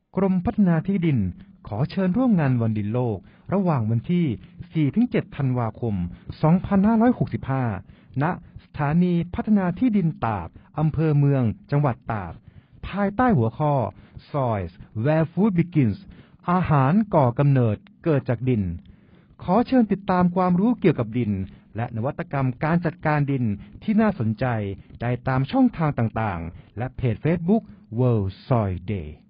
กรมพัฒนาที่ดินขอเชิญร่วมงานวันดินโลกระหว่างวันที่ 4-7 ธันวาคม 2565 ณ สถานีพัฒนาที่ดินตากอำเภอเมืองจังหวัดตากภายใต้หัวข้อ Soils Where Food Begins อาหารก่อกำเนิดเกิดจากดินขอเชิญติดตามความรู้เกี่ยวกับดินและนวัตกรรมการจัดการดินที่น่าสนใจได้ตามช่องทางต่างๆและเพจ Facebook World Soil Day